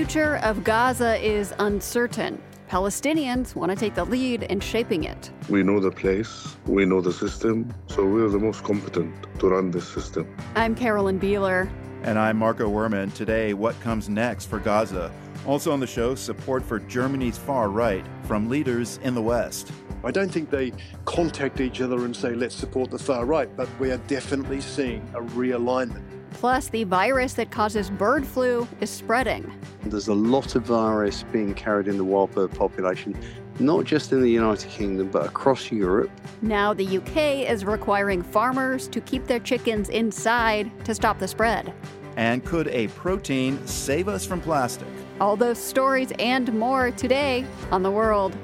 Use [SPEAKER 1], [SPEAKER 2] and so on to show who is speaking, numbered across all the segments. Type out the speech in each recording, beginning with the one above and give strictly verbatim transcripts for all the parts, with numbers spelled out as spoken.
[SPEAKER 1] future of Gaza is uncertain. Palestinians want to take the lead in shaping it.
[SPEAKER 2] We know the place, we know the system, so we're the most competent to run this system.
[SPEAKER 1] I'm Carolyn Beeler.
[SPEAKER 3] And I'm Marco Werman. Today, what comes next for Gaza? Also on the show, support for Germany's far right from leaders in the West.
[SPEAKER 4] I don't think they contact each other and say, let's support the far right, but we are definitely seeing a realignment.
[SPEAKER 1] Plus, the virus that causes bird flu is spreading.
[SPEAKER 5] There's a lot of virus being carried in the wild bird population, not just in the United Kingdom, but across Europe.
[SPEAKER 1] Now the U K is requiring farmers to keep their chickens inside to stop the spread.
[SPEAKER 3] And could a protein save us from plastic?
[SPEAKER 1] All those stories and more today on The World.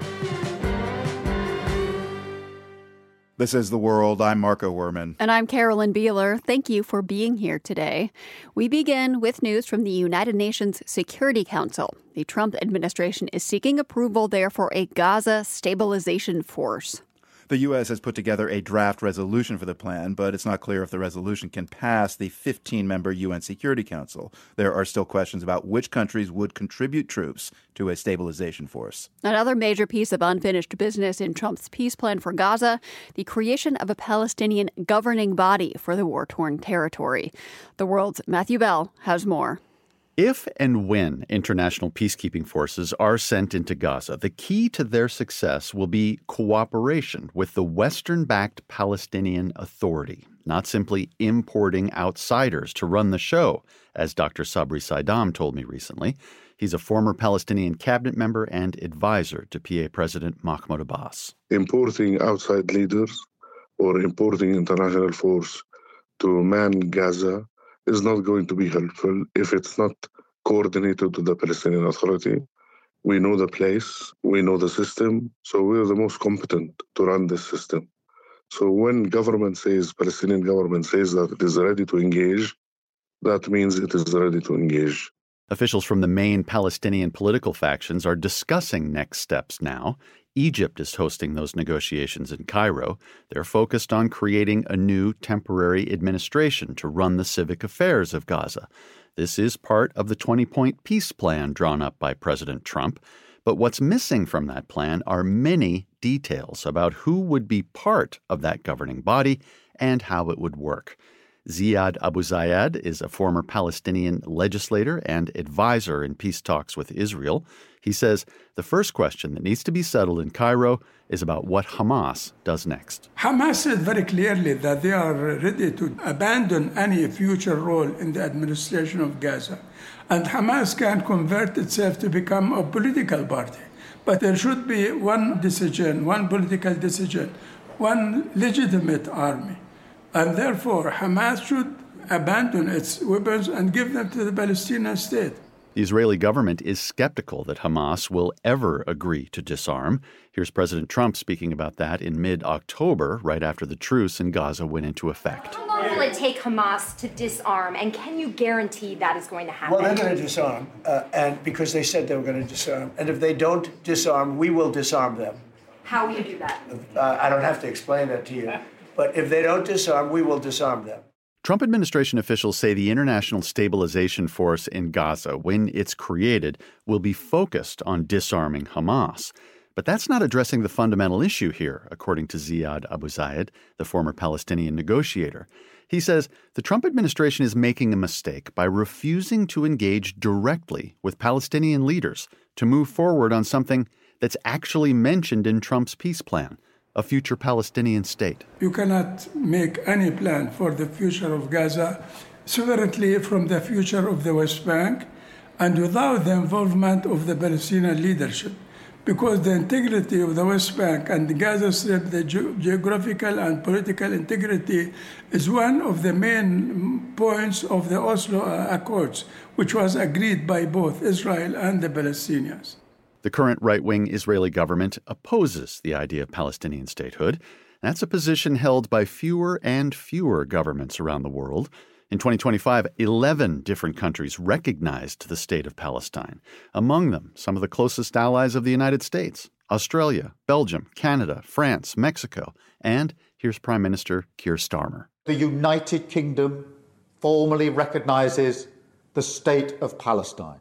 [SPEAKER 3] This is The World. I'm Marco Werman.
[SPEAKER 1] And I'm Carolyn Beeler. Thank you for being here today. We begin with news from the United Nations Security Council. The Trump administration is seeking approval there for a Gaza stabilization force.
[SPEAKER 3] The U S has put together a draft resolution for the plan, but it's not clear if the resolution can pass the fifteen-member U N Security Council. There are still questions about which countries would contribute troops to a stabilization force.
[SPEAKER 1] Another major piece of unfinished business in Trump's peace plan for Gaza, the creation of a Palestinian governing body for the war-torn territory. The World's Matthew Bell has more.
[SPEAKER 6] If and when international peacekeeping forces are sent into Gaza, the key to their success will be cooperation with the Western-backed Palestinian Authority, not simply importing outsiders to run the show, as Doctor Sabri Saidam told me recently. He's a former Palestinian cabinet member and advisor to P A President Mahmoud Abbas.
[SPEAKER 2] Importing outside leaders or importing international force to man Gaza is not going to be helpful if it's not coordinated to the Palestinian Authority. We know the place, we know the system, so we're the most competent to run this system. So when government says, Palestinian government says that it is ready to engage, that means it is ready to engage.
[SPEAKER 6] Officials from the main Palestinian political factions are discussing next steps now. Egypt is hosting those negotiations in Cairo. They're focused on creating a new temporary administration to run the civic affairs of Gaza. This is part of the twenty-point peace plan drawn up by President Trump. But what's missing from that plan are many details about who would be part of that governing body and how it would work. Ziad Abu Zayed is a former Palestinian legislator and advisor in peace talks with Israel. He says the first question that needs to be settled in Cairo is about what Hamas does next.
[SPEAKER 7] Hamas said very clearly that they are ready to abandon any future role in the administration of Gaza. And Hamas can convert itself to become a political party. But there should be one decision, one political decision, one legitimate army. And therefore, Hamas should abandon its weapons and give them to the Palestinian state.
[SPEAKER 6] The Israeli government is skeptical that Hamas will ever agree to disarm. Here's President Trump speaking about that in mid-October, right after the truce in Gaza went into effect.
[SPEAKER 8] How long will it take Hamas to disarm, and can you guarantee that is going to happen?
[SPEAKER 9] Well, they're going to disarm, uh, and because they said they were going to disarm. And if they don't disarm, we will disarm them.
[SPEAKER 8] How will you do that?
[SPEAKER 9] Uh, I don't have to explain that to you. But if they don't disarm, we will disarm them.
[SPEAKER 6] Trump administration officials say the International Stabilization Force in Gaza, when it's created, will be focused on disarming Hamas. But that's not addressing the fundamental issue here, according to Ziad Abu Zayed, the former Palestinian negotiator. He says the Trump administration is making a mistake by refusing to engage directly with Palestinian leaders to move forward on something that's actually mentioned in Trump's peace plan, a future Palestinian state.
[SPEAKER 7] You cannot make any plan for the future of Gaza separately from the future of the West Bank and without the involvement of the Palestinian leadership, because the integrity of the West Bank and the Gaza Strip, the ge- geographical and political integrity, is one of the main points of the Oslo Accords, which was agreed by both Israel and the Palestinians.
[SPEAKER 6] The current right-wing Israeli government opposes the idea of Palestinian statehood. That's a position held by fewer and fewer governments around the world. In twenty twenty-five, eleven different countries recognized the state of Palestine. Among them, some of the closest allies of the United States: Australia, Belgium, Canada, France, Mexico, and here's Prime Minister Keir Starmer.
[SPEAKER 10] The United Kingdom formally recognizes the state of Palestine.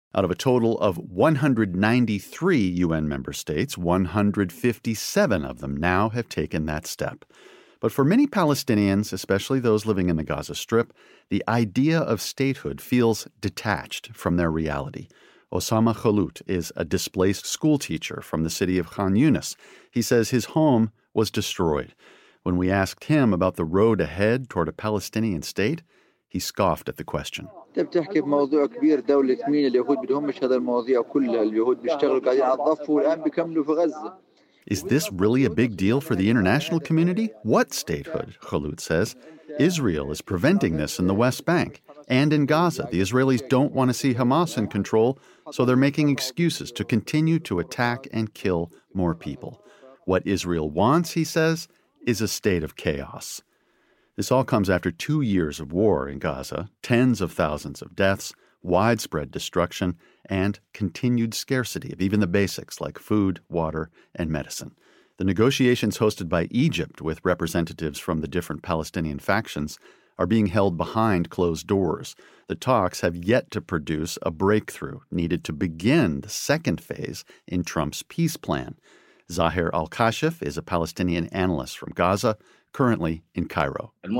[SPEAKER 6] Out of a total of one hundred ninety-three U N member states, one hundred fifty-seven of them now have taken that step. But for many Palestinians, especially those living in the Gaza Strip, the idea of statehood feels detached from their reality. Osama Khallout is a displaced schoolteacher from the city of Khan Yunis. He says his home was destroyed. When we asked him about the road ahead toward a Palestinian state, he scoffed at the question.
[SPEAKER 10] انت بتحكي بموضوع كبير دولة مين اليهود بدهمش هذا المواضيع كلها اليهود بيشتغلوا قاعدين على الضفة والآن بيكملوا في غزة.
[SPEAKER 6] Is this really a big deal for the international community? What statehood? Khallout says. Israel is preventing this in the West Bank. And in Gaza, the Israelis don't want to see Hamas in control, so they're making excuses to continue to attack and kill more people. What Israel wants, he says, is a state of chaos. This all comes after two years of war in Gaza, tens of thousands of deaths, widespread destruction, and continued scarcity of even the basics like food, water, and medicine. The negotiations hosted by Egypt with representatives from the different Palestinian factions are being held behind closed doors. The talks have yet to produce a breakthrough needed to begin the second phase in Trump's peace plan. Zahir Al-Kashif is a Palestinian analyst from Gaza, currently in Cairo. A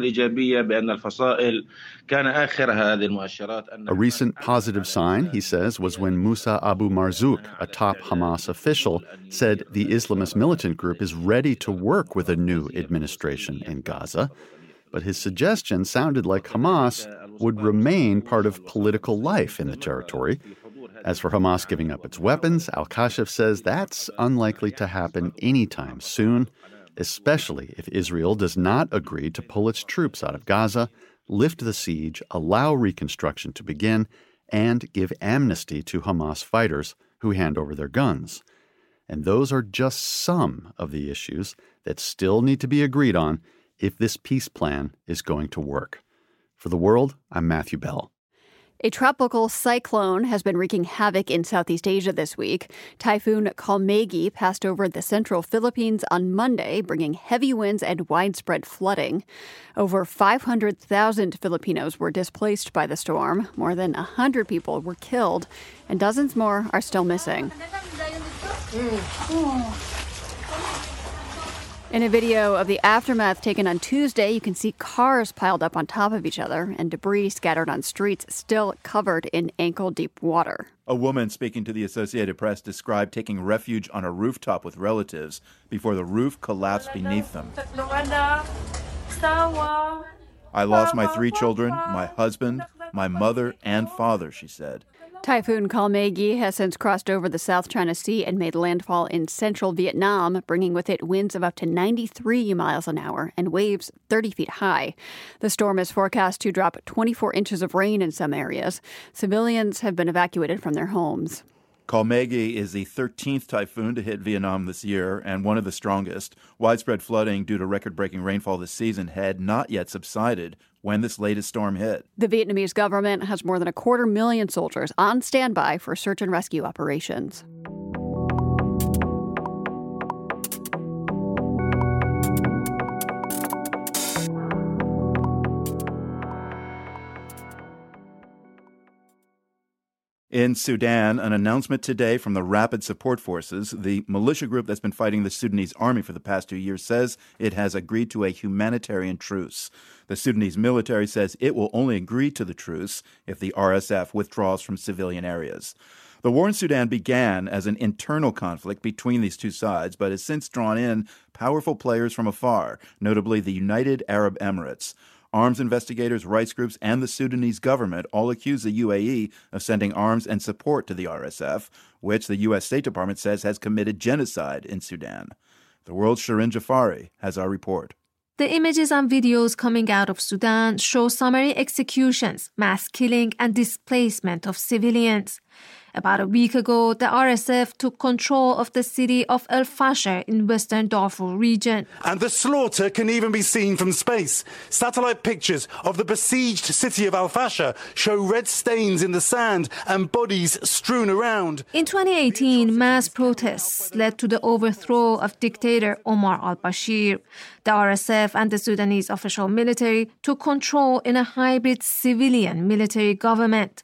[SPEAKER 6] recent positive sign, he says, was when Musa Abu Marzouk, a top Hamas official, said the Islamist militant group is ready to work with a new administration in Gaza. But his suggestion sounded like Hamas would remain part of political life in the territory. As for Hamas giving up its weapons, Al-Kashif says that's unlikely to happen anytime soon, especially if Israel does not agree to pull its troops out of Gaza, lift the siege, allow reconstruction to begin, and give amnesty to Hamas fighters who hand over their guns. And those are just some of the issues that still need to be agreed on if this peace plan is going to work. For The World, I'm Matthew Bell.
[SPEAKER 1] A tropical cyclone has been wreaking havoc in Southeast Asia this week. Typhoon Kalmegi passed over the central Philippines on Monday, bringing heavy winds and widespread flooding. Over five hundred thousand Filipinos were displaced by the storm. More than one hundred people were killed, and dozens more are still missing. In a video of the aftermath taken on Tuesday, you can see cars piled up on top of each other and debris scattered on streets still covered in ankle-deep water.
[SPEAKER 3] A woman speaking to the Associated Press described taking refuge on a rooftop with relatives before the roof collapsed beneath them. I lost my three children, my husband, my mother, and father, she said.
[SPEAKER 1] Typhoon Kalmegi has since crossed over the South China Sea and made landfall in central Vietnam, bringing with it winds of up to ninety-three miles an hour and waves thirty feet high. The storm is forecast to drop twenty-four inches of rain in some areas. Civilians have been evacuated from their homes.
[SPEAKER 3] Kalmegi is the thirteenth typhoon to hit Vietnam this year and one of the strongest. Widespread flooding due to record-breaking rainfall this season had not yet subsided when this latest storm hit.
[SPEAKER 1] The Vietnamese government has more than a quarter million soldiers on standby for search and rescue operations.
[SPEAKER 3] In Sudan, an announcement today from the Rapid Support Forces, the militia group that's been fighting the Sudanese army for the past two years, says it has agreed to a humanitarian truce. The Sudanese military says it will only agree to the truce if the R S F withdraws from civilian areas. The war in Sudan began as an internal conflict between these two sides, but has since drawn in powerful players from afar, notably the United Arab Emirates. Arms investigators, rights groups, and the Sudanese government all accuse the U A E of sending arms and support to the R S F, which the U S State Department says has committed genocide in Sudan. The World's Shirin Jafari has our report.
[SPEAKER 11] The images and videos coming out of Sudan show summary executions, mass killing, and displacement of civilians. About a week ago, the R S F took control of the city of El Fasher in western Darfur region.
[SPEAKER 12] And the slaughter can even be seen from space. Satellite pictures of the besieged city of Al Fasher show red stains in the sand and bodies strewn around.
[SPEAKER 11] In twenty eighteen, mass protests led to the overthrow of dictator Omar al-Bashir. The R S F and the Sudanese official military took control in a hybrid civilian military government.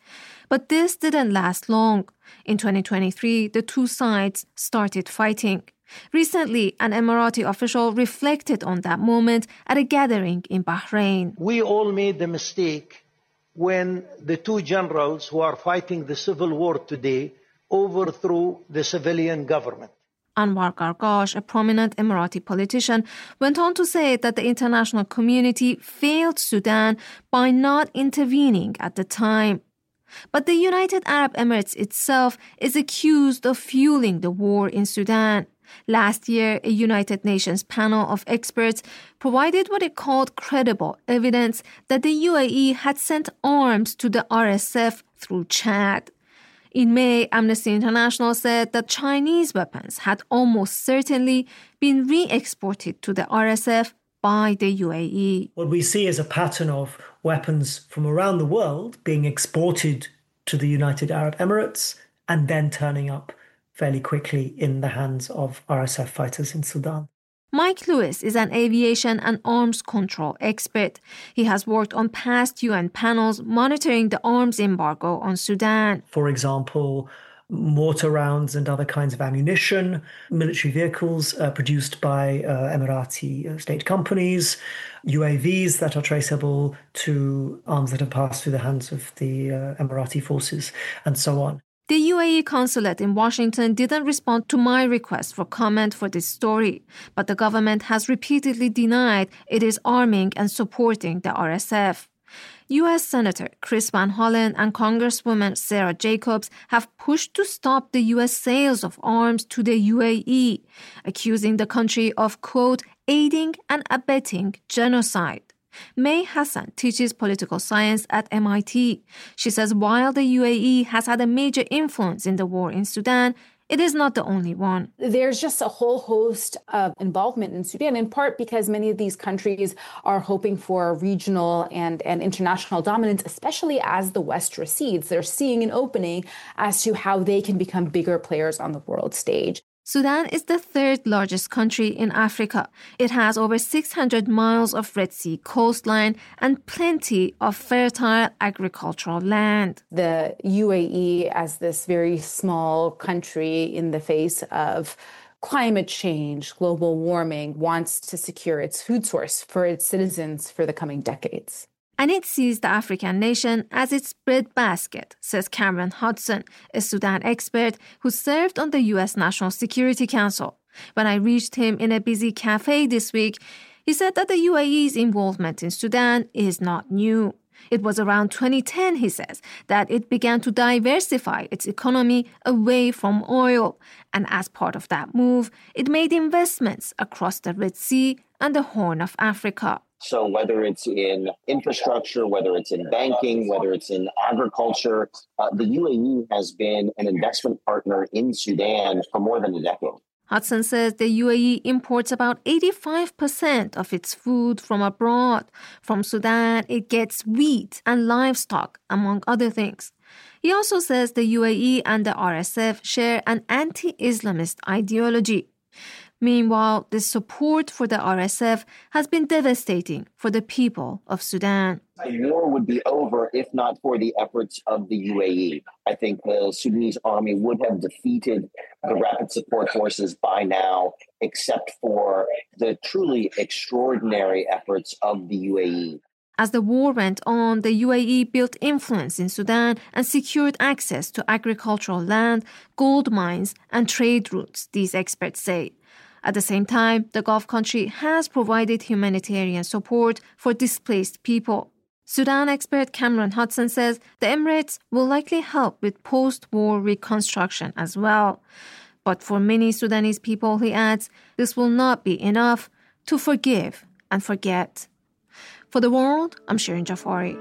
[SPEAKER 11] But this didn't last long. In twenty twenty-three, the two sides started fighting. Recently, an Emirati official reflected on that moment at a gathering in Bahrain.
[SPEAKER 13] We all made the mistake when the two generals who are fighting the civil war today overthrew the civilian government.
[SPEAKER 11] Anwar Gargash, a prominent Emirati politician, went on to say that the international community failed Sudan by not intervening at the time. But the United Arab Emirates itself is accused of fueling the war in Sudan. Last year, a United Nations panel of experts provided what it called credible evidence that the U A E had sent arms to the R S F through Chad. In May, Amnesty International said that Chinese weapons had almost certainly been re-exported to the R S F by the U A E.
[SPEAKER 14] What we see is a pattern of weapons from around the world being exported to the United Arab Emirates and then turning up fairly quickly in the hands of R S F fighters in Sudan.
[SPEAKER 11] Mike Lewis is an aviation and arms control expert. He has worked on past U N panels monitoring the arms embargo on Sudan.
[SPEAKER 14] For example, mortar rounds and other kinds of ammunition, military vehicles uh, produced by uh, Emirati uh, state companies, U A Vs that are traceable to arms that have passed through the hands of the uh, Emirati forces, and so on.
[SPEAKER 11] The U A E consulate in Washington didn't respond to my request for comment for this story, but the government has repeatedly denied it is arming and supporting the R S F. U S Senator Chris Van Hollen and Congresswoman Sarah Jacobs have pushed to stop the U S sales of arms to the U A E, accusing the country of, quote, aiding and abetting genocide. May Hassan teaches political science at M I T. She says while the U A E has had a major influence in the war in Sudan, it is not the only one.
[SPEAKER 15] There's just a whole host of involvement in Sudan, in part because many of these countries are hoping for regional and, and international dominance, especially as the West recedes. They're seeing an opening as to how they can become bigger players on the world stage.
[SPEAKER 11] Sudan is the third largest country in Africa. It has over six hundred miles of Red Sea coastline and plenty of fertile agricultural land.
[SPEAKER 15] The U A E, as this very small country in the face of climate change, global warming, wants to secure its food source for its citizens for the coming decades.
[SPEAKER 11] And it sees the African nation as its breadbasket, says Cameron Hudson, a Sudan expert who served on the U S National Security Council. When I reached him in a busy cafe this week, he said that the U A E's involvement in Sudan is not new. It was around twenty ten, he says, that it began to diversify its economy away from oil. And as part of that move, it made investments across the Red Sea and the Horn of Africa.
[SPEAKER 16] So whether it's in infrastructure, whether it's in banking, whether it's in agriculture, uh, the U A E has been an investment partner in Sudan for more than a decade.
[SPEAKER 11] Hudson says the U A E imports about eighty-five percent of its food from abroad. From Sudan, it gets wheat and livestock, among other things. He also says the U A E and the R S F share an anti-Islamist ideology. Meanwhile, the support for the R S F has been devastating for the people of Sudan.
[SPEAKER 16] The war would be over if not for the efforts of the U A E. I think the Sudanese army would have defeated the rapid support forces by now, except for the truly extraordinary efforts of the U A E.
[SPEAKER 11] As the war went on, the U A E built influence in Sudan and secured access to agricultural land, gold mines, and trade routes, these experts say. At the same time, the Gulf country has provided humanitarian support for displaced people. Sudan expert Cameron Hudson says the Emirates will likely help with post-war reconstruction as well. But for many Sudanese people, he adds, this will not be enough to forgive and forget. For The World, I'm Shirin Jafari.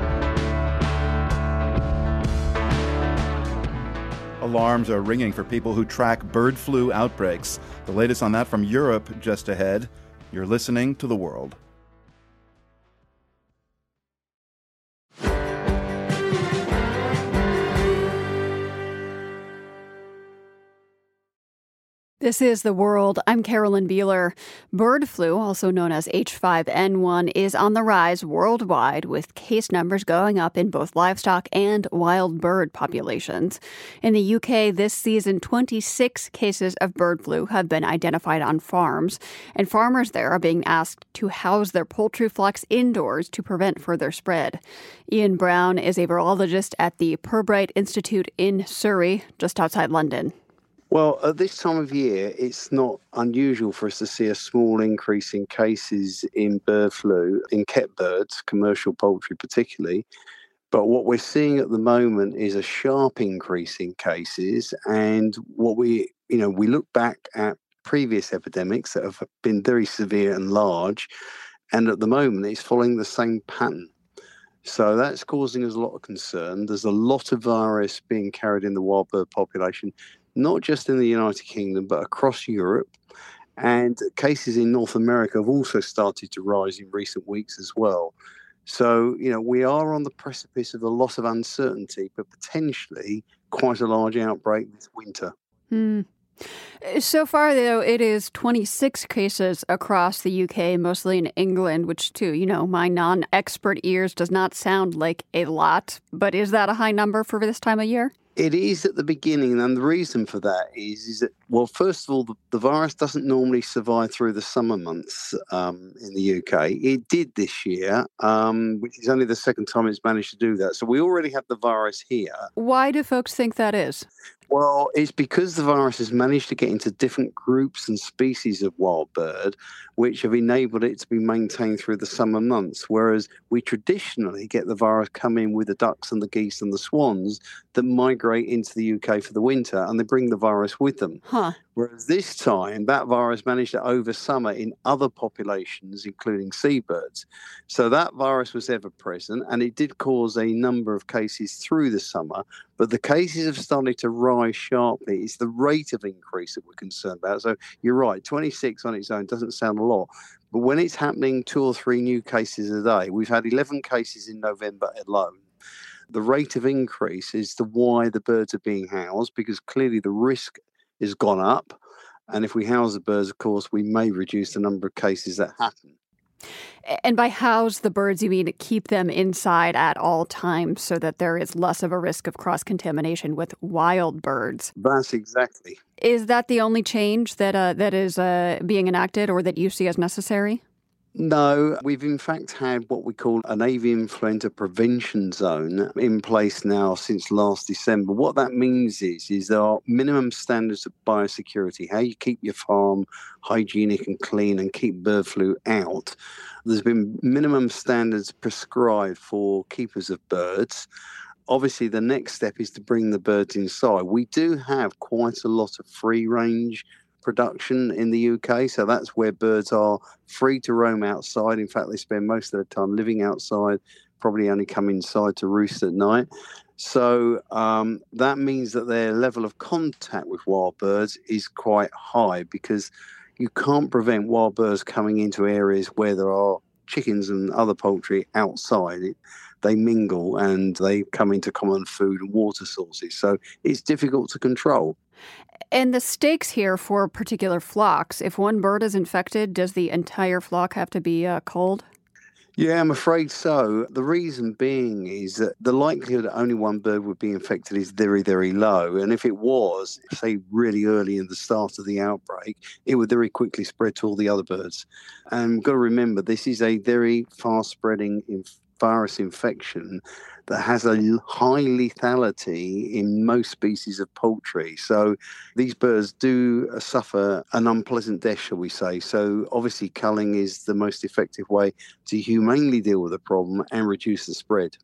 [SPEAKER 3] Alarms are ringing for people who track bird flu outbreaks. The latest on that from Europe just ahead. You're listening to The World.
[SPEAKER 1] This is The World. I'm Carolyn Beeler. Bird flu, also known as H five N one, is on the rise worldwide, with case numbers going up in both livestock and wild bird populations. In the U K this season, twenty-six cases of bird flu have been identified on farms, and farmers there are being asked to house their poultry flocks indoors to prevent further spread. Ian Brown is a virologist at the Pirbright Institute in Surrey, just outside London.
[SPEAKER 5] Well, at this time of year, it's not unusual for us to see a small increase in cases in bird flu, in kept birds, commercial poultry particularly. But what we're seeing at the moment is a sharp increase in cases. And what we, you know, we look back at previous epidemics that have been very severe and large. And at the moment, it's following the same pattern. So that's causing us a lot of concern. There's a lot of virus being carried in the wild bird population, not just in the United Kingdom, but across Europe. And cases in North America have also started to rise in recent weeks as well. So, you know, we are on the precipice of a lot of uncertainty, but potentially quite a large outbreak this winter.
[SPEAKER 1] Hmm. So far, though, it is twenty-six cases across the U K, mostly in England, which, to, you know, my non-expert ears does not sound like a lot. But is that a high number for this time of year?
[SPEAKER 5] It is at the beginning, and the reason for that is, is that, well, first of all, the, the virus doesn't normally survive through the summer months um, in the U K. It did this year, um, which is only the second time it's managed to do that. So we already have the virus here.
[SPEAKER 1] Why do folks think that is?
[SPEAKER 5] Well, it's because the virus has managed to get into different groups and species of wild bird, which have enabled it to be maintained through the summer months, whereas we traditionally get the virus come in with the ducks and the geese and the swans that migrate into the U K for the winter, and they bring the virus with them.
[SPEAKER 1] Huh.
[SPEAKER 5] Whereas this time, that virus managed to over summer in other populations, including seabirds. So that virus was ever present, and it did cause a number of cases through the summer, but the cases have started to rise sharply. It's the rate of increase that we're concerned about. So you're right, twenty-six on its own doesn't sound a lot, but when it's happening two or three new cases a day, we've had eleven cases in November alone. The rate of increase is the why the birds are being housed, because clearly the risk has gone up. And if we house the birds, of course, we may reduce the number of cases that happen.
[SPEAKER 1] And by house the birds, you mean keep them inside at all times so that there is less of a risk of cross-contamination with wild birds.
[SPEAKER 5] That's exactly.
[SPEAKER 1] Is that the only change that uh, that is uh, being enacted or that you see as necessary?
[SPEAKER 5] No, we've in fact had what we call an avian influenza prevention zone in place now since last December. What that means is, is there are minimum standards of biosecurity, how you keep your farm hygienic and clean and keep bird flu out. There's been minimum standards prescribed for keepers of birds. Obviously, the next step is to bring the birds inside. We do have quite a lot of free-range production in the U K, so that's where birds are free to roam outside. In fact, they spend most of their time living outside, probably only come inside to roost at night. So um, that means that their level of contact with wild birds is quite high, because you can't prevent wild birds coming into areas where there are chickens and other poultry outside. It, they mingle and they come into common food and water sources, so it's difficult to control.
[SPEAKER 1] And the stakes here for particular flocks, if one bird is infected, does the entire flock have to be uh, culled?
[SPEAKER 5] Yeah, I'm afraid so. The reason being is that the likelihood that only one bird would be infected is very, very low. And if it was, say, really early in the start of the outbreak, it would very quickly spread to all the other birds. And we've got to remember, this is a very fast-spreading inf- virus infection that has a high lethality in most species of poultry. So these birds do suffer an unpleasant death, shall we say. So obviously culling is the most effective way to humanely deal with the problem and reduce the spread.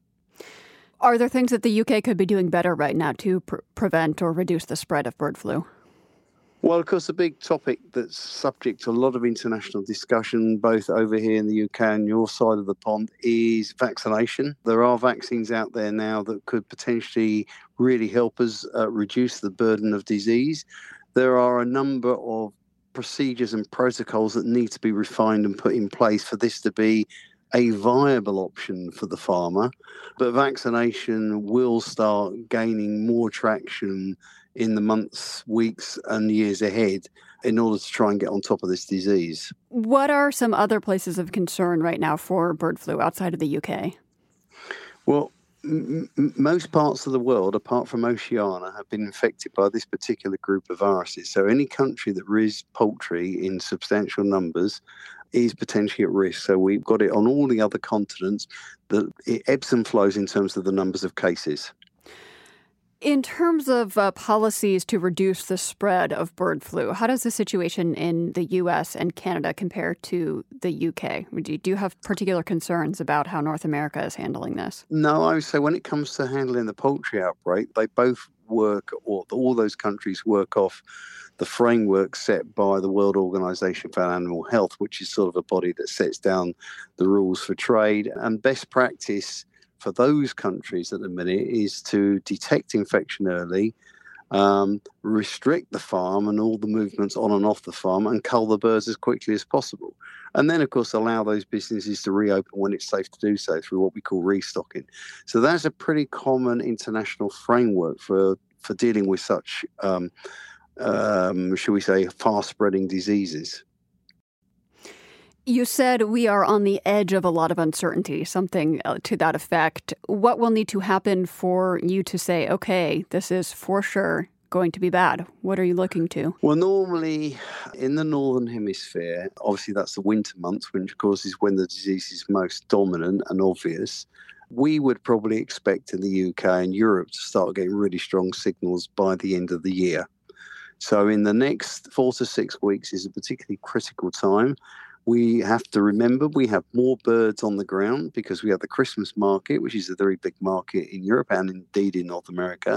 [SPEAKER 1] Are there things that the U K could be doing better right now to pr- prevent or reduce the spread of bird flu?
[SPEAKER 5] Well, of course, a big topic that's subject to a lot of international discussion, both over here in the U K and your side of the pond, is vaccination. There are vaccines out there now that could potentially really help us uh, reduce the burden of disease. There are a number of procedures and protocols that need to be refined and put in place for this to be a viable option for the farmer. But vaccination will start gaining more traction in the months, weeks and years ahead. in order to try and get on top of this disease.
[SPEAKER 1] What are some other places of concern right now for bird flu outside of the U K?
[SPEAKER 5] Well, m- m- most parts of the world, apart from Oceania, have been infected by this particular group of viruses. So any country that rears poultry in substantial numbers is potentially at risk. So we've got it on all the other continents that it ebbs and flows in terms of the numbers of cases.
[SPEAKER 1] In terms of uh, policies to reduce the spread of bird flu, how does the situation in the U S and Canada compare to the U K? Do you, do you have particular concerns about how North America is handling this?
[SPEAKER 5] No, I would say when it comes to handling the poultry outbreak, they both work, or all those countries work off the framework set by the World Organization for Animal Health, which is sort of a body that sets down the rules for trade. And best practice for those countries at the minute is to detect infection early, um, restrict the farm and all the movements on and off the farm, and cull the birds as quickly as possible. And then, of course, allow those businesses to reopen when it's safe to do so through what we call restocking. So that's a pretty common international framework for, for dealing with such, um, um, shall we say, fast-spreading diseases.
[SPEAKER 1] You said we are on the edge of a lot of uncertainty, something to that effect. What will need to happen for you to say, okay, this is for sure going to be bad? What are you looking to?
[SPEAKER 5] Well, normally in the Northern Hemisphere, obviously that's the winter months, which of course is when the disease is most dominant and obvious. We would probably expect in the U K and Europe to start getting really strong signals by the end of the year. So in the next four to six weeks is a particularly critical time. We have to remember we have more birds on the ground because we have the Christmas market, which is a very big market in Europe and indeed in North America.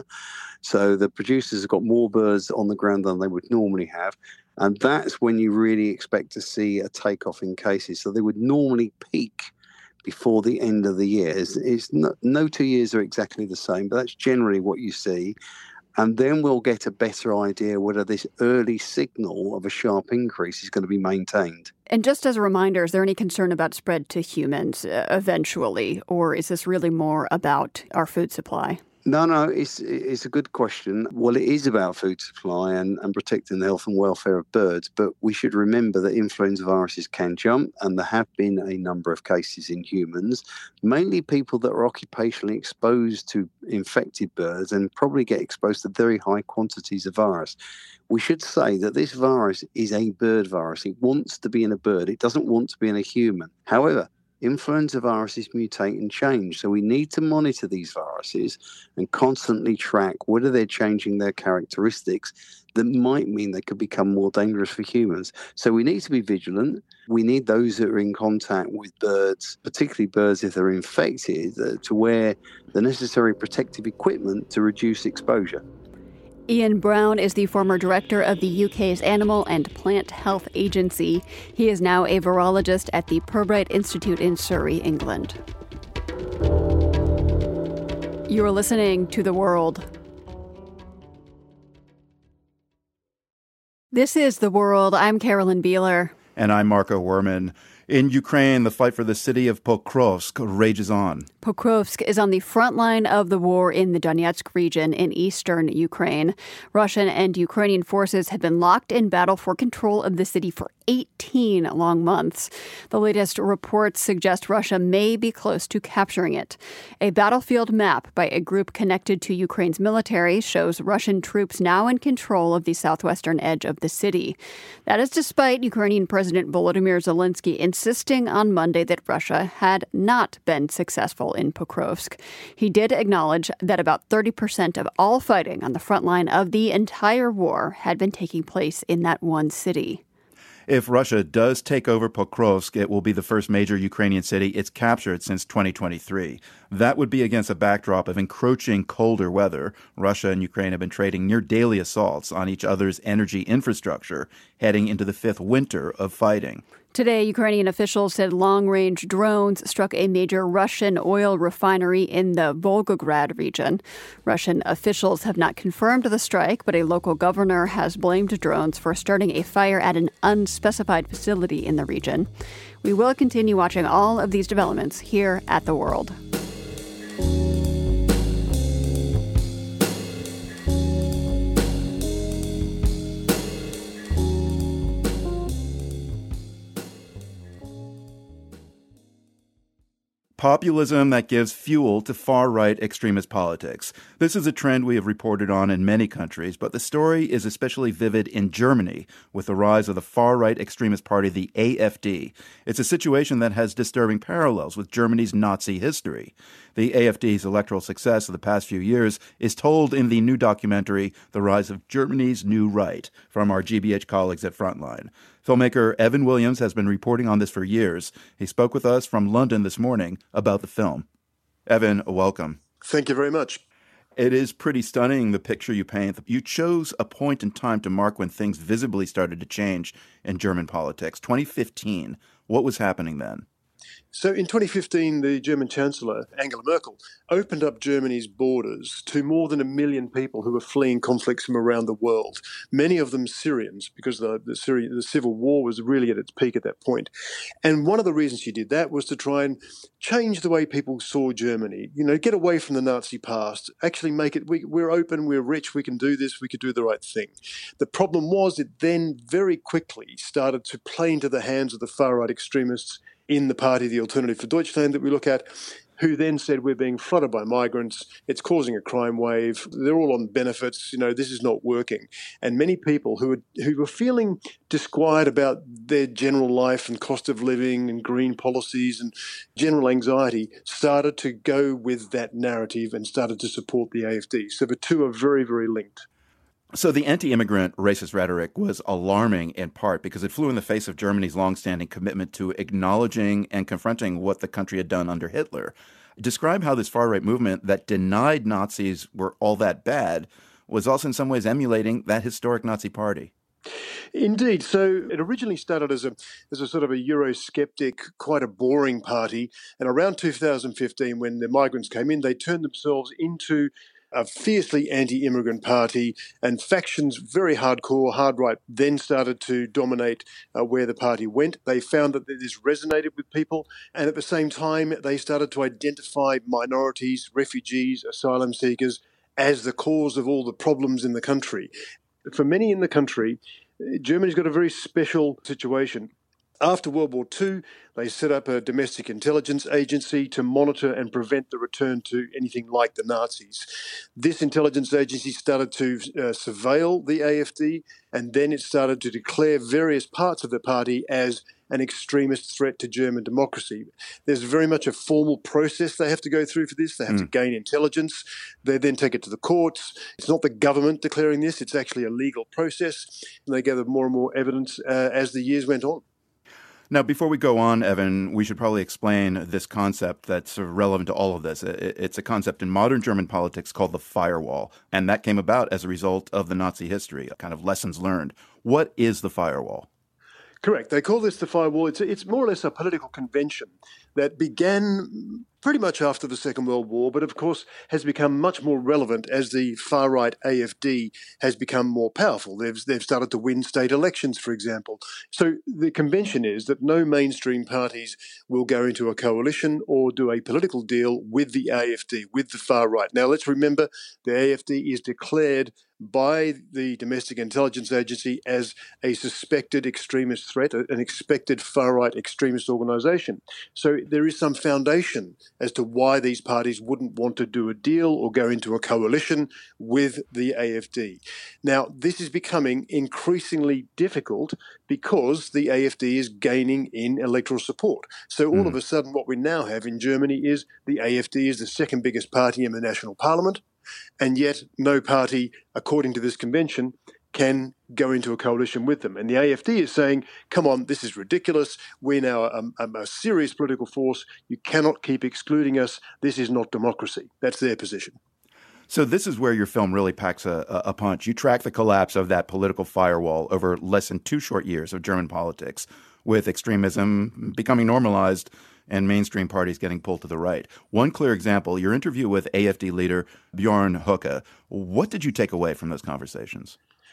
[SPEAKER 5] So the producers have got more birds on the ground than they would normally have. And that's when you really expect to see a takeoff in cases. So they would normally peak before the end of the year. It's, it's no, no two years are exactly the same, but that's generally what you see. And then we'll get a better idea whether this early signal of a sharp increase is going to be maintained.
[SPEAKER 1] And just as a reminder, is there any concern about spread to humans uh, eventually, or is this really more about our food supply?
[SPEAKER 5] No, no, it's it's a good question. Well, it is about food supply and, and protecting the health and welfare of birds, but we should remember that influenza viruses can jump, and there have been a number of cases in humans, mainly people that are occupationally exposed to infected birds and probably get exposed to very high quantities of virus. We should say that this virus is a bird virus. It wants to be in a bird. It doesn't want to be in a human. However, influenza viruses mutate and change, so we need to monitor these viruses and constantly track whether they're changing their characteristics that might mean they could become more dangerous for humans. So we need to be vigilant. We need those that are in contact with birds, particularly birds if they're infected, uh, to wear the necessary protective equipment to reduce exposure.
[SPEAKER 1] Ian Brown is the former director of the U K's Animal and Plant Health Agency. He is now a virologist at the Pirbright Institute in Surrey, England. You are listening to The World. This is The World. I'm Carolyn Beeler.
[SPEAKER 3] And I'm Marco Werman. In Ukraine, the fight for the city of Pokrovsk rages on.
[SPEAKER 1] Pokrovsk is on the front line of the war in the Donetsk region in eastern Ukraine. Russian and Ukrainian forces had been locked in battle for control of the city for eighteen long months. The latest reports suggest Russia may be close to capturing it. A battlefield map by a group connected to Ukraine's military shows Russian troops now in control of the southwestern edge of the city. That is despite Ukrainian President Volodymyr Zelensky insisting on Monday that Russia had not been successful in Pokrovsk. He did acknowledge that about thirty percent of all fighting on the front line of the entire war had been taking place in that one city.
[SPEAKER 3] If Russia does take over Pokrovsk, it will be the first major Ukrainian city it's captured since twenty twenty-three. That would be against a backdrop of encroaching colder weather. Russia and Ukraine have been trading near daily assaults on each other's energy infrastructure, heading into the fifth winter of fighting.
[SPEAKER 1] Today, Ukrainian officials said long-range drones struck a major Russian oil refinery in the Volgograd region. Russian officials have not confirmed the strike, but a local governor has blamed drones for starting a fire at an unspecified facility in the region. We will continue watching all of these developments here at The World.
[SPEAKER 3] populism that gives fuel to far-right extremist politics. This is a trend we have reported on in many countries, but the story is especially vivid in Germany with the rise of the far-right extremist party, the A F D. It's a situation that has disturbing parallels with Germany's Nazi history. The A F D's electoral success of the past few years is told in the new documentary, The Rise of Germany's New Right, from our G B H colleagues at Frontline. Filmmaker Evan Williams has been reporting on this for years. He spoke with us from London this morning about the film. Evan, welcome.
[SPEAKER 4] Thank you very much.
[SPEAKER 3] It is pretty stunning, the picture you paint. You chose a point in time to mark when things visibly started to change in German politics, twenty fifteen. What was happening then?
[SPEAKER 4] So in twenty fifteen, the German Chancellor, Angela Merkel, opened up Germany's borders to more than a million people who were fleeing conflicts from around the world, many of them Syrians, because the, the, Syria, the civil war was really at its peak at that point. And one of the reasons she did that was to try and change the way people saw Germany, you know, get away from the Nazi past, actually make it, we, we're open, we're rich, we can do this, we could do the right thing. The problem was it then very quickly started to play into the hands of the far-right extremists in the party, the Alternative for Deutschland that we look at, who then said we're being flooded by migrants, it's causing a crime wave, they're all on benefits, you know, this is not working. And many people who were, who were feeling disquiet about their general life and cost of living and green policies and general anxiety started to go with that narrative and started to support the A F D. So the two are very, very linked.
[SPEAKER 3] So the anti-immigrant racist rhetoric was alarming in part because it flew in the face of Germany's longstanding commitment to acknowledging and confronting what the country had done under Hitler. Describe how this far-right movement that denied Nazis were all that bad was also in some ways emulating that historic Nazi party.
[SPEAKER 4] Indeed. So it originally started as a as a sort of a Eurosceptic, quite a boring party. And around two thousand fifteen, when the migrants came in, they turned themselves into a fiercely anti-immigrant party, and factions, very hardcore, hard right, then started to dominate uh, where the party went. They found that this resonated with people, and at the same time, they started to identify minorities, refugees, asylum seekers as the cause of all the problems in the country. For many in the country, Germany's got a very special situation. After World War Two, they set up a domestic intelligence agency to monitor and prevent the return to anything like the Nazis. This intelligence agency started to uh, surveil the A F D, and then it started to declare various parts of the party as an extremist threat to German democracy. There's very much a formal process they have to go through for this. They have mm. to gain intelligence. They then take it to the courts. It's not the government declaring this. It's actually a legal process. And they gather more and more evidence uh, as the years went on.
[SPEAKER 3] Now, before we go on, Evan, we should probably explain this concept that's sort of relevant to all of this. It's a concept in modern German politics called the firewall, and that came about as a result of the Nazi history, kind of lessons learned. What is the firewall?
[SPEAKER 4] Correct. They call this the firewall. It's, it's more or less a political convention that began pretty much after the Second World War, but of course has become much more relevant as the far-right A F D has become more powerful. They've, they've started to win state elections, for example. So the convention is that no mainstream parties will go into a coalition or do a political deal with the A F D, with the far-right. Now, let's remember the A F D is declared by the Domestic Intelligence Agency as a suspected extremist threat, an expected far-right extremist organisation. So there is some foundation as to why these parties wouldn't want to do a deal or go into a coalition with the A F D. Now, this is becoming increasingly difficult because the A F D is gaining in electoral support. So all mm. of a sudden what we now have in Germany is the A F D is the second biggest party in the national parliament, and yet no party, according to this convention, can go into a coalition with them. And the A F D is saying, come on, this is ridiculous. We're now a, a, a serious political force. You cannot keep excluding us. This is not democracy. That's their position.
[SPEAKER 3] So this is where your film really packs a, a punch. You track the collapse of that political firewall over less than two short years of German politics, with extremism becoming normalized and mainstream parties getting pulled to the right. One clear example, your interview with A F D leader Bjorn Höcke. What did you take away from those conversations?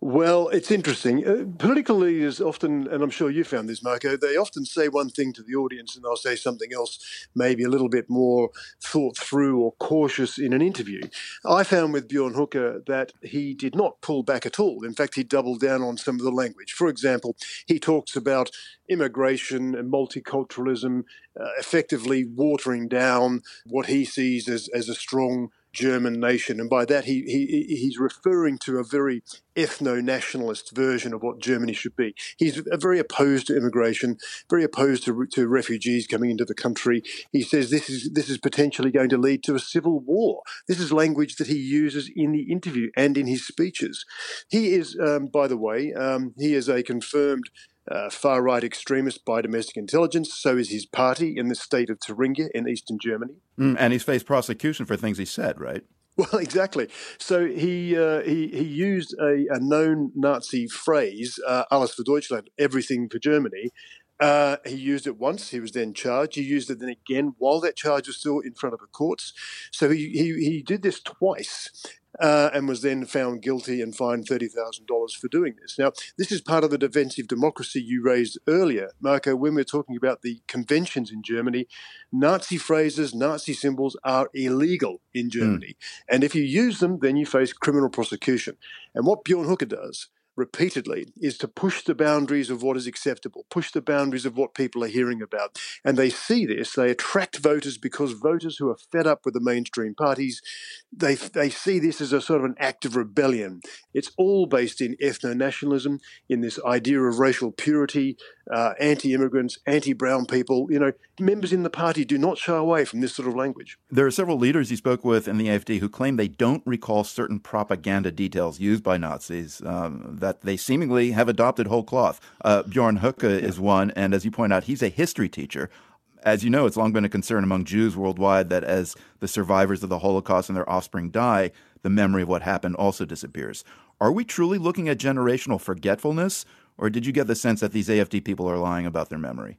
[SPEAKER 4] Well, it's interesting. Uh, political leaders often, and I'm sure you found this, Marco, they often say one thing to the audience and they'll say something else, maybe a little bit more thought through or cautious in an interview. I found with Bjorn Hooker that he did not pull back at all. In fact, he doubled down on some of the language. For example, he talks about immigration and multiculturalism, uh, effectively watering down what he sees as, as a strong German nation. And by that, he, he he's referring to a very ethno-nationalist version of what Germany should be. He's very opposed to immigration, very opposed to, to refugees coming into the country. He says this is this is potentially going to lead to a civil war. This is language that he uses in the interview and in his speeches. He is, um, by the way, um, he is a confirmed Uh, far-right extremist by domestic intelligence. So is his party in the state of Thuringia in eastern Germany.
[SPEAKER 3] Mm, and he's faced prosecution for things he said, right?
[SPEAKER 4] Well, exactly. So he uh, he he used a, a known Nazi phrase, uh, alles für Deutschland, everything for Germany. Uh, he used it once. He was then charged. He used it then again while that charge was still in front of the courts. So he he, he did this twice. Uh, and was then found guilty and fined thirty thousand dollars for doing this. Now, this is part of the defensive democracy you raised earlier, Marco, when we're talking about the conventions in Germany. Nazi phrases, Nazi symbols are illegal in Germany. Mm. And if you use them, then you face criminal prosecution. And what Bjorn Hooker does repeatedly is to push the boundaries of what is acceptable, push the boundaries of what people are hearing about. And they see this, they attract voters because voters who are fed up with the mainstream parties, they they see this as a sort of an act of rebellion. It's all based in ethno-nationalism, in this idea of racial purity, uh, anti-immigrants, anti-brown people. You know, members in the party do not shy away from this sort of language.
[SPEAKER 3] There are several leaders he spoke with in the A F D who claim they don't recall certain propaganda details used by Nazis, um, that they seemingly have adopted whole cloth. Uh, Bjorn Hooker yeah. is one, and as you point out, he's a history teacher. As you know, it's long been a concern among Jews worldwide that as the survivors of the Holocaust and their offspring die, the memory of what happened also disappears. Are we truly looking at generational forgetfulness, or did you get the sense that these A F D people are lying about their memory?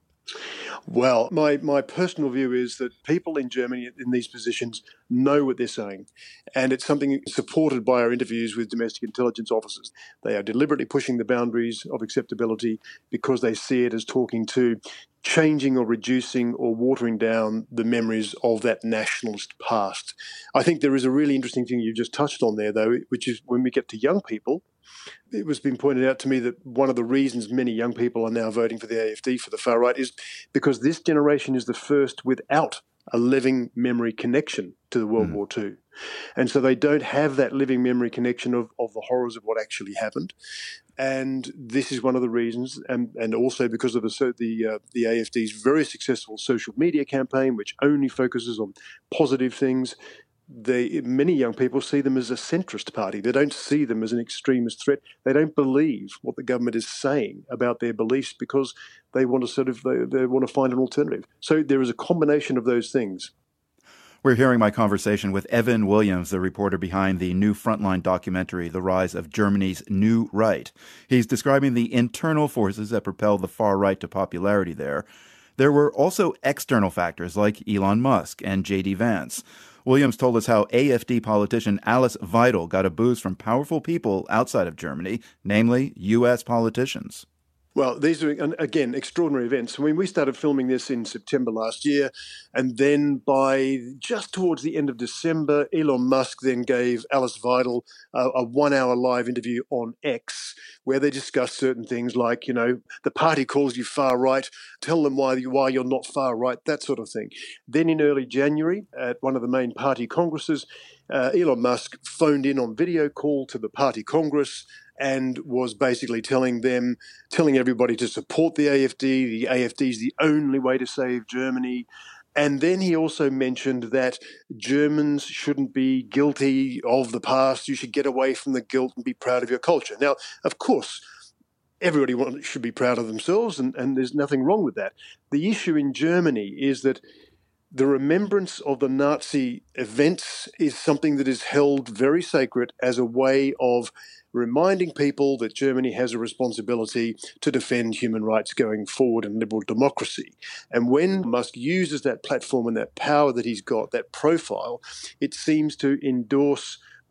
[SPEAKER 4] Well, my, my personal view is that people in Germany in these positions know what they're saying. And it's something supported by our interviews with domestic intelligence officers. They are deliberately pushing the boundaries of acceptability because they see it as talking to changing or reducing or watering down the memories of that nationalist past. I think there is a really interesting thing you just touched on there, though, which is when we get to young people, it was been pointed out to me that one of the reasons many young people are now voting for the A F D, for the far right, is because this generation is the first without a living memory connection to World mm. War Two. And so they don't have that living memory connection of, of the horrors of what actually happened. And this is one of the reasons, and, and also because of the the, uh, the A F D's very successful social media campaign, which only focuses on positive things. They, many young people see them as a centrist party. They don't see them as an extremist threat. They don't believe what the government is saying about their beliefs because they want to sort of they, they want to find an alternative. So there is a combination of those things.
[SPEAKER 3] We're hearing my conversation with Evan Williams, the reporter behind the new Frontline documentary, The Rise of Germany's New Right. He's describing the internal forces that propelled the far right to popularity there. There were also external factors like Elon Musk and J D Vance. Williams told us how A F D politician Alice Weidel got a boost from powerful people outside of Germany, namely U S politicians.
[SPEAKER 4] Well, these are, again, extraordinary events. I mean, we started filming this in September last year, and then by just towards the end of December, Elon Musk then gave Alice Weidel a, a one-hour live interview on X, where they discussed certain things like, you know, the party calls you far right, tell them why, why you're not far right, that sort of thing. Then in early January, at one of the main party congresses, uh, Elon Musk phoned in on video call to the party congress and was basically telling them, telling everybody to support the A F D. The A F D is the only way to save Germany. And then he also mentioned that Germans shouldn't be guilty of the past. You should get away from the guilt and be proud of your culture. Now, of course, everybody want, should be proud of themselves, and, and there's nothing wrong with that. The issue in Germany is that the remembrance of the Nazi events is something that is held very sacred as a way of reminding people that Germany has a responsibility to defend human rights going forward and liberal democracy. And when Musk uses that platform and that power that he's got, that profile, it seems to endorse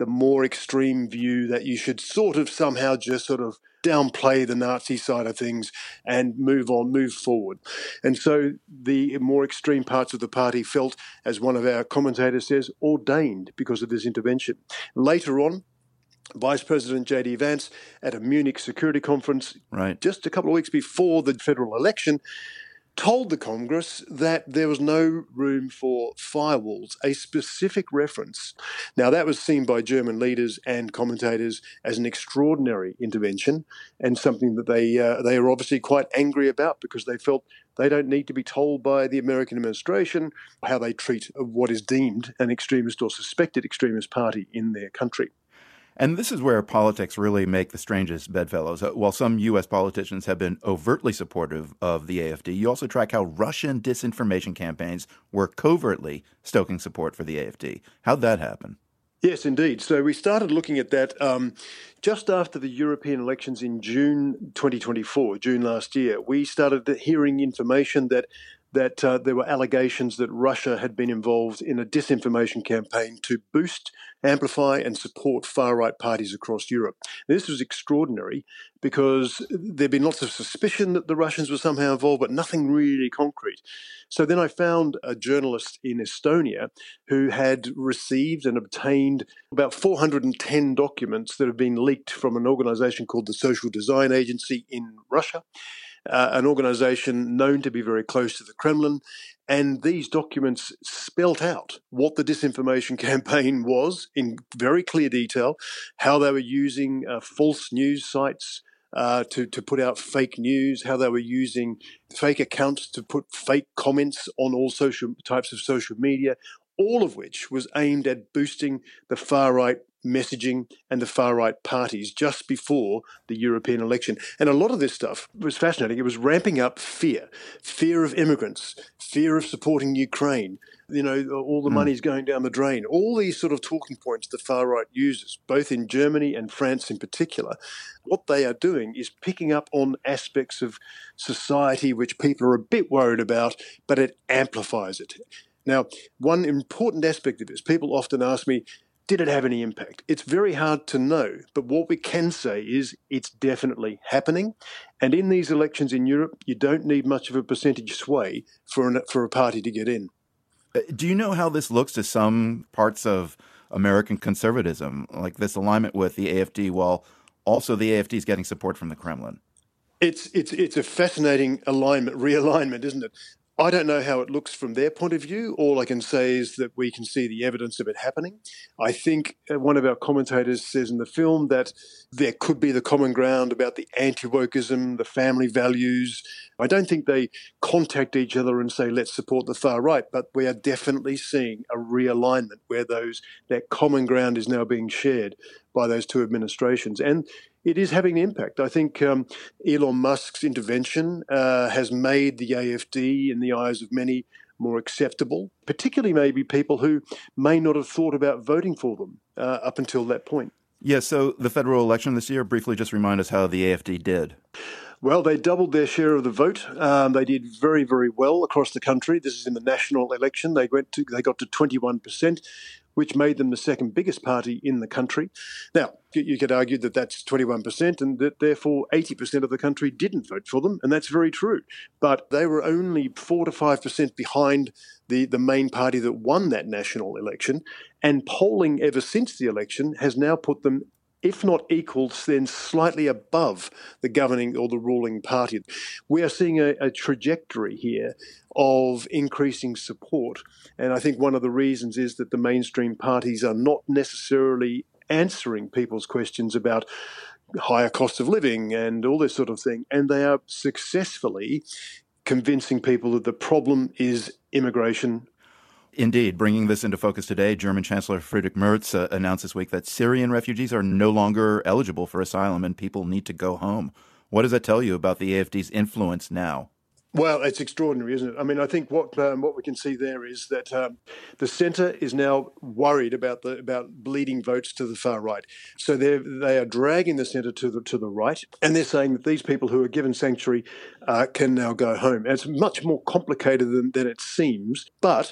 [SPEAKER 4] the more extreme view that you should sort of somehow just sort of downplay the Nazi side of things and move on, move forward. And so the more extreme parts of the party felt, as one of our commentators says, ordained because of this intervention. Later on, Vice President J D Vance at a Munich security conference
[SPEAKER 3] right.
[SPEAKER 4] just a couple of weeks before the federal election told the Congress that there was no room for firewalls, a specific reference. Now, that was seen by German leaders and commentators as an extraordinary intervention and something that they uh, they are obviously quite angry about because they felt they don't need to be told by the American administration how they treat what is deemed an extremist or suspected extremist party in their country.
[SPEAKER 3] And this is where politics really make the strangest bedfellows. While some U S politicians have been overtly supportive of the A F D, you also track how Russian disinformation campaigns were covertly stoking support for the A F D. How'd that happen?
[SPEAKER 4] Yes, indeed. So we started looking at that um, just after the European elections in June twenty twenty-four, June last year. We started hearing information that that uh, there were allegations that Russia had been involved in a disinformation campaign to boost, amplify and support far-right parties across Europe. This was extraordinary because there'd been lots of suspicion that the Russians were somehow involved, but nothing really concrete. So then I found a journalist in Estonia who had received and obtained about four hundred ten documents that have been leaked from an organization called the Social Design Agency in Russia. Uh, an organization known to be very close to the Kremlin. And these documents spelt out what the disinformation campaign was in very clear detail, how they were using uh, false news sites uh, to, to put out fake news, how they were using fake accounts to put fake comments on all social types of social media, all of which was aimed at boosting the far-right messaging and the far-right parties just before the European election. And a lot of this stuff was fascinating. It was ramping up fear, fear of immigrants, fear of supporting Ukraine, you know, all the mm. money's going down the drain, all these sort of talking points the far-right uses, both in Germany and France in particular. What they are doing is picking up on aspects of society which people are a bit worried about, but it amplifies it. Now, one important aspect of this, people often ask me, did it have any impact? It's very hard to know, but what we can say is it's definitely happening. And in these elections in Europe, you don't need much of a percentage sway for, an, for a party to get in.
[SPEAKER 3] Do you know how this looks to some parts of American conservatism, like this alignment with the A F D, while also the A F D is getting support from the Kremlin?
[SPEAKER 4] It's, it's, it's a fascinating alignment, realignment, isn't it? I don't know how it looks from their point of view. All I can say is that we can see the evidence of it happening. I think one of our commentators says in the film that there could be the common ground about the anti-wokeism, the family values. I don't think they contact each other and say, let's support the far right, but we are definitely seeing a realignment where those that common ground is now being shared by those two administrations. And it is having an impact. I think um, Elon Musk's intervention uh, has made the A F D, in the eyes of many, more acceptable, particularly maybe people who may not have thought about voting for them uh, up until that point.
[SPEAKER 3] Yeah, so the federal election this year, briefly just remind us how the A F D did.
[SPEAKER 4] Well, they doubled their share of the vote. Um, they did very, very well across the country. This is in the national election. They went to, they got to twenty-one percent, which made them the second biggest party in the country. Now, you could argue that that's twenty-one percent and that therefore eighty percent of the country didn't vote for them, and that's very true. But they were only four to five percent behind the, the main party that won that national election, and polling ever since the election has now put them, if not equal, then slightly above the governing or the ruling party. We are seeing a, a trajectory here of increasing support. And I think one of the reasons is that the mainstream parties are not necessarily answering people's questions about higher cost of living and all this sort of thing. And they are successfully convincing people that the problem is immigration.
[SPEAKER 3] Indeed. Bringing this into focus today, German Chancellor Friedrich Merz uh, announced this week that Syrian refugees are no longer eligible for asylum and people need to go home. What does that tell you about the A F D's influence now?
[SPEAKER 4] Well, it's extraordinary, isn't it? I mean, I think what um, what we can see there is that um, the centre is now worried about the about bleeding votes to the far right. So they they are dragging the centre to the to the right, and they're saying that these people who are given sanctuary uh, can now go home. And it's much more complicated than, than it seems, but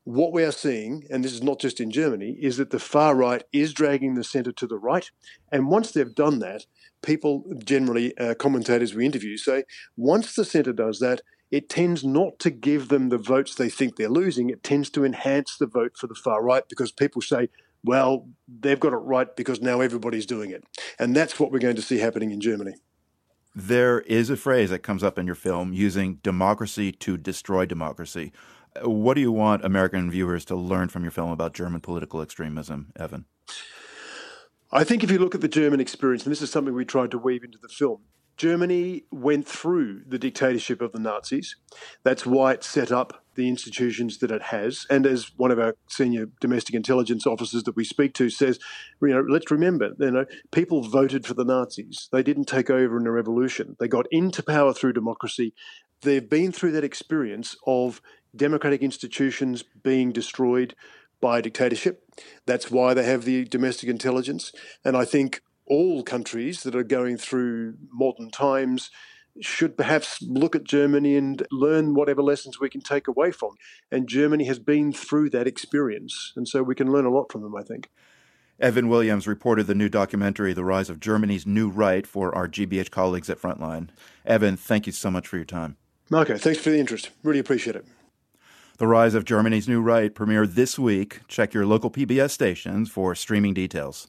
[SPEAKER 4] what we are seeing, and this is not just in Germany, is that the far right is dragging the centre to the right. And once they've done that, people generally, uh, commentators we interview say, once the centre does that, it tends not to give them the votes they think they're losing. It tends to enhance the vote for the far right because people say, well, they've got it right because now everybody's doing it. And that's what we're going to see happening in Germany.
[SPEAKER 3] There is a phrase that comes up in your film, using democracy to destroy democracy. What do you want American viewers to learn from your film about German political extremism, Evan?
[SPEAKER 4] I think if you look at the German experience, and this is something we tried to weave into the film, Germany went through the dictatorship of the Nazis. That's why it set up the institutions that it has. And as one of our senior domestic intelligence officers that we speak to says, you know, let's remember, you know, people voted for the Nazis. They didn't take over in a revolution. They got into power through democracy. They've been through that experience of democratic institutions being destroyed by dictatorship. That's why they have the domestic intelligence. And I think all countries that are going through modern times should perhaps look at Germany and learn whatever lessons we can take away from. And Germany has been through that experience, and so we can learn a lot from them, I think.
[SPEAKER 3] Evan Williams reported the new documentary, The Rise of Germany's New Right, for our G B H colleagues at Frontline. Evan, thank you so much for your time.
[SPEAKER 4] Okay, thanks for the interest. Really appreciate it.
[SPEAKER 3] The Rise of Germany's New Right premiered this week. Check your local P B S stations for streaming details.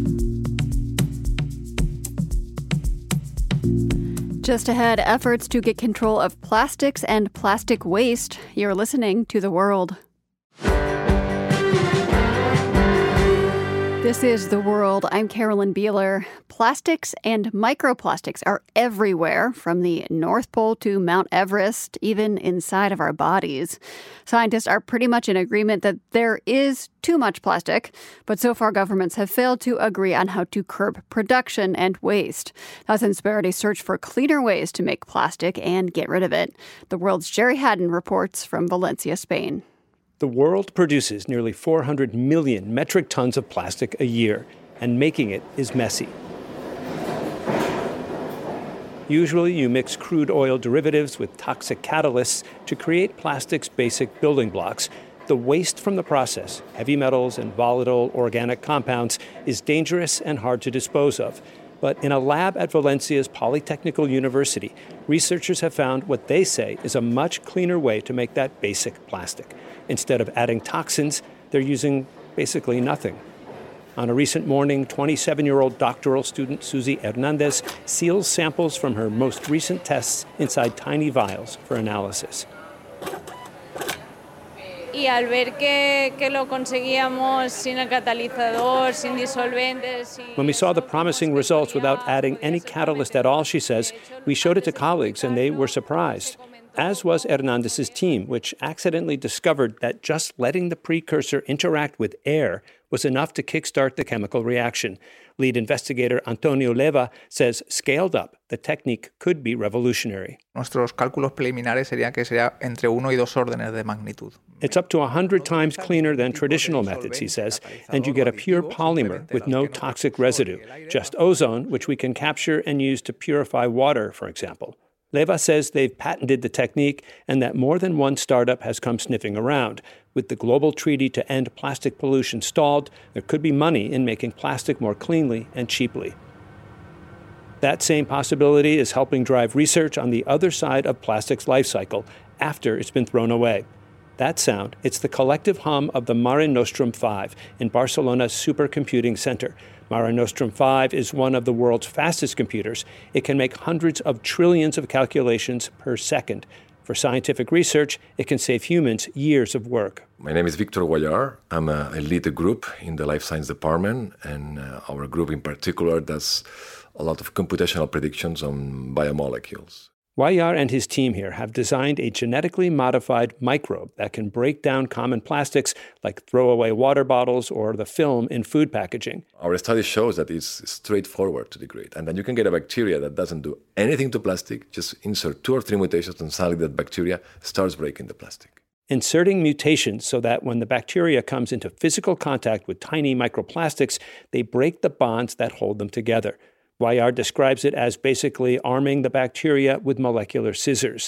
[SPEAKER 1] Just ahead, efforts to get control of plastics and plastic waste. You're listening to The World. This is The World. I'm Carolyn Beeler. Plastics and microplastics are everywhere, from the North Pole to Mount Everest, even inside of our bodies. Scientists are pretty much in agreement that there is too much plastic, but so far governments have failed to agree on how to curb production and waste. That's inspired a search for cleaner ways to make plastic and get rid of it. The World's Jerry Haddon reports from Valencia, Spain.
[SPEAKER 17] The world produces nearly four hundred million metric tons of plastic a year, and making it is messy. Usually, you mix crude oil derivatives with toxic catalysts to create plastic's basic building blocks. The waste from the process, heavy metals and volatile organic compounds, is dangerous and hard to dispose of. But in a lab at Valencia's Polytechnical University, researchers have found what they say is a much cleaner way to make that basic plastic. Instead of adding toxins, they're using basically nothing. On a recent morning, twenty-seven-year-old doctoral student Suzy Hernandez seals samples from her most recent tests inside tiny vials for analysis.
[SPEAKER 18] Y al ver que, que lo conseguíamos sin el catalizador, sin disolventes, sin...
[SPEAKER 17] When we saw the promising results without adding any catalyst at all, she says, we showed it to colleagues and they were surprised. As was Hernandez's team, which accidentally discovered that just letting the precursor interact with air was enough to kickstart the chemical reaction. Lead investigator Antonio Leva says, scaled up, the technique could be revolutionary.
[SPEAKER 19] Nuestros cálculos preliminares serían que sería entre uno y dos órdenes de magnitud.
[SPEAKER 17] It's up to one hundred times cleaner than traditional methods, he says, and you get a pure polymer with no toxic residue, just ozone, which we can capture and use to purify water, for example. Leva says they've patented the technique and that more than one startup has come sniffing around. With the global treaty to end plastic pollution stalled, there could be money in making plastic more cleanly and cheaply. That same possibility is helping drive research on the other side of plastic's life cycle, after it's been thrown away. That sound, it's the collective hum of the Mare Nostrum five in Barcelona's supercomputing center. Mare Nostrum five is one of the world's fastest computers. It can make hundreds of trillions of calculations per second. For scientific research, it can save humans years of work.
[SPEAKER 20] My name is Victor Guayar. I'm a, I lead a group in the life science department, and uh, our group in particular does a lot of computational predictions on biomolecules.
[SPEAKER 17] Guayar and his team here have designed a genetically modified microbe that can break down common plastics like throwaway water bottles or the film in food packaging.
[SPEAKER 20] Our study shows that it's straightforward to degrade, and then you can get a bacteria that doesn't do anything to plastic, just insert two or three mutations, and suddenly that bacteria starts breaking the plastic.
[SPEAKER 17] Inserting mutations so that when the bacteria comes into physical contact with tiny microplastics, they break the bonds that hold them together. Guayar describes it as basically arming the bacteria with molecular scissors.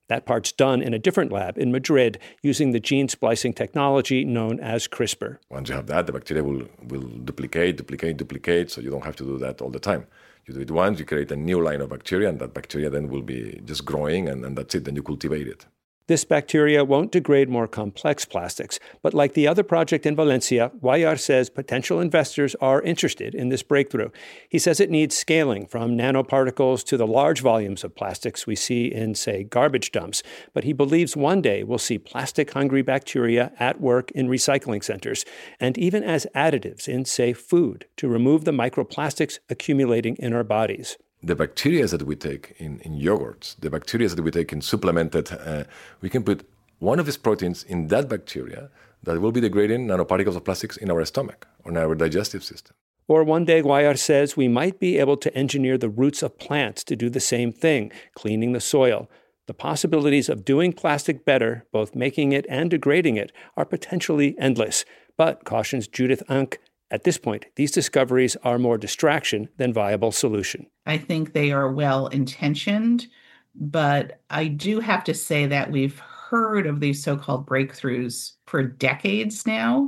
[SPEAKER 17] That part's done in a different lab in Madrid using the gene splicing technology known as CRISPR.
[SPEAKER 20] Once you have that, the bacteria will, will duplicate, duplicate, duplicate, so you don't have to do that all the time. You do it once, you create a new line of bacteria, and that bacteria then will be just growing, and, and that's it, then you cultivate it.
[SPEAKER 17] This bacteria won't degrade more complex plastics, but like the other project in Valencia, Guayar says potential investors are interested in this breakthrough. He says it needs scaling from nanoparticles to the large volumes of plastics we see in, say, garbage dumps. But he believes one day we'll see plastic-hungry bacteria at work in recycling centers, and even as additives in, say, food, to remove the microplastics accumulating in our bodies.
[SPEAKER 20] The bacteria that we take in, in yogurts, the bacteria that we take in supplemented, uh, we can put one of these proteins in that bacteria that will be degrading nanoparticles of plastics in our stomach or in our digestive system.
[SPEAKER 17] Or one day, Guayar says, we might be able to engineer the roots of plants to do the same thing, cleaning the soil. The possibilities of doing plastic better, both making it and degrading it, are potentially endless. But, cautions Judith Unk, at this point, these discoveries are more distraction than viable solution.
[SPEAKER 21] I think they are well-intentioned, but I do have to say that we've heard of these so-called breakthroughs for decades now,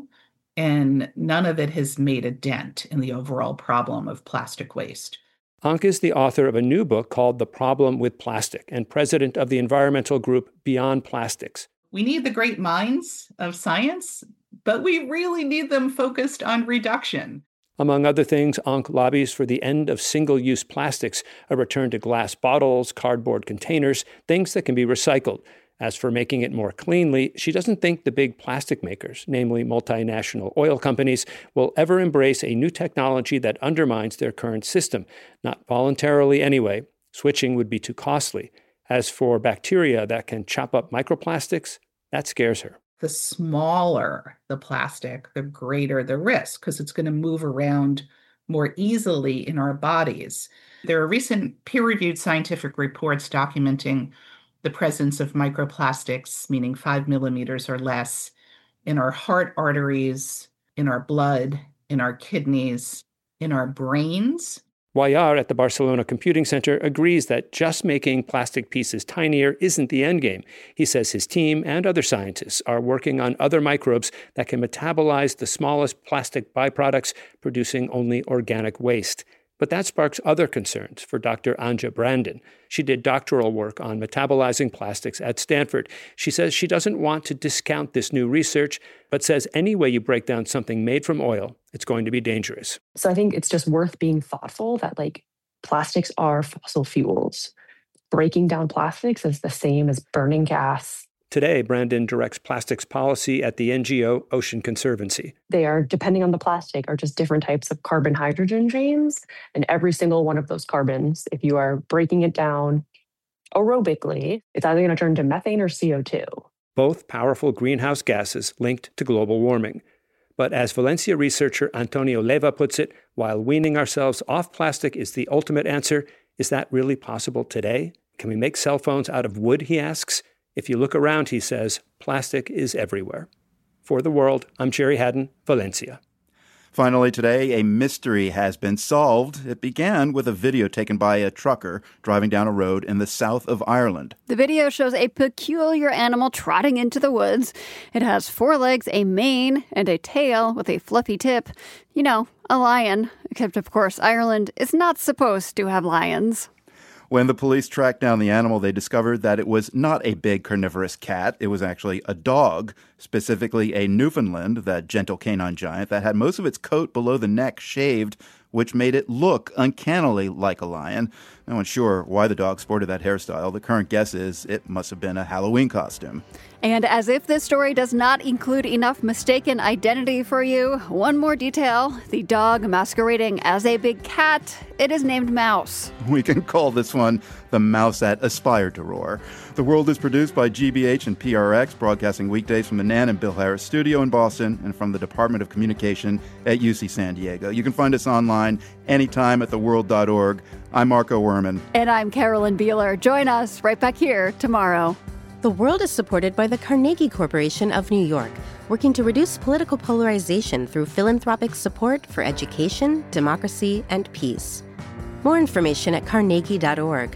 [SPEAKER 21] and none of it has made a dent in the overall problem of plastic waste.
[SPEAKER 17] Unk is the author of a new book called The Problem with Plastic and president of the environmental group Beyond Plastics.
[SPEAKER 21] We need the great minds of science, but we really need them focused on reduction.
[SPEAKER 17] Among other things, Unk lobbies for the end of single-use plastics, a return to glass bottles, cardboard containers, things that can be recycled. As for making it more cleanly, she doesn't think the big plastic makers, namely multinational oil companies, will ever embrace a new technology that undermines their current system. Not voluntarily anyway. Switching would be too costly. As for bacteria that can chop up microplastics, that scares her.
[SPEAKER 21] The smaller the plastic, the greater the risk, because it's going to move around more easily in our bodies. There are recent peer-reviewed scientific reports documenting the presence of microplastics, meaning five millimeters or less, in our heart arteries, in our blood, in our kidneys, in our brains.
[SPEAKER 17] Guayar at the Barcelona Computing Center agrees that just making plastic pieces tinier isn't the endgame. He says his team and other scientists are working on other microbes that can metabolize the smallest plastic byproducts, producing only organic waste. But that sparks other concerns for Doctor Anja Brandon. She did doctoral work on metabolizing plastics at Stanford. She says she doesn't want to discount this new research, but says any way you break down something made from oil, it's going to be dangerous.
[SPEAKER 22] So I think it's just worth being thoughtful that, like, plastics are fossil fuels. Breaking down plastics is the same as burning gas.
[SPEAKER 17] Today, Brandon directs plastics policy at the N G O Ocean Conservancy.
[SPEAKER 22] They are, depending on the plastic, are just different types of carbon-hydrogen chains. And every single one of those carbons, if you are breaking it down aerobically, it's either going to turn to methane or C O two.
[SPEAKER 17] Both powerful greenhouse gases linked to global warming. But as Valencia researcher Antonio Leva puts it, while weaning ourselves off plastic is the ultimate answer, is that really possible today? Can we make cell phones out of wood, he asks? If you look around, he says, plastic is everywhere. For The World, I'm Jerry Haddon, Valencia.
[SPEAKER 3] Finally today, a mystery has been solved. It began with a video taken by a trucker driving down a road in the south of Ireland.
[SPEAKER 1] The video shows a peculiar animal trotting into the woods. It has four legs, a mane, and a tail with a fluffy tip. You know, a lion. Except, of course, Ireland is not supposed to have lions.
[SPEAKER 3] When the police tracked down the animal, they discovered that it was not a big carnivorous cat. It was actually a dog, specifically a Newfoundland, that gentle canine giant, that had most of its coat below the neck shaved, which made it look uncannily like a lion. No one's sure why the dog sported that hairstyle. The current guess is it must have been a Halloween costume.
[SPEAKER 1] And as if this story does not include enough mistaken identity for you, one more detail. The dog masquerading as a big cat, it is named Mouse.
[SPEAKER 3] We can call this one the mouse that aspired to roar. The World is produced by G B H and P R X, broadcasting weekdays from the Nan and Bill Harris studio in Boston and from the Department of Communication at U C San Diego. You can find us online anytime at the world dot org. I'm Marco Werman.
[SPEAKER 1] And I'm Carolyn Beeler. Join us right back here tomorrow.
[SPEAKER 23] The World is supported by the Carnegie Corporation of New York, working to reduce political polarization through philanthropic support for education, democracy, and peace. More information at carnegie dot org.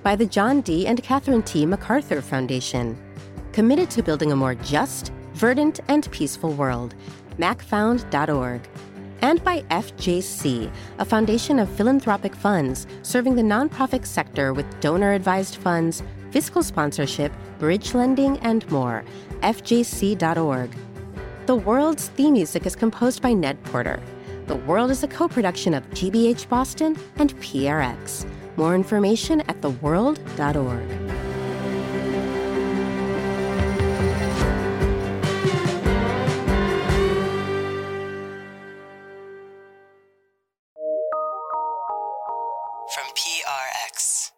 [SPEAKER 23] by the John D. and Catherine T. MacArthur Foundation. Committed to building a more just, verdant, and peaceful world. mac found dot org. And by F J C, a foundation of philanthropic funds serving the nonprofit sector with donor-advised funds, fiscal sponsorship, bridge lending, and more. F J C dot org. The World's theme music is composed by Ned Porter. The World is a co-production of G B H Boston and P R X. More information at the world dot org.
[SPEAKER 2] From P R X.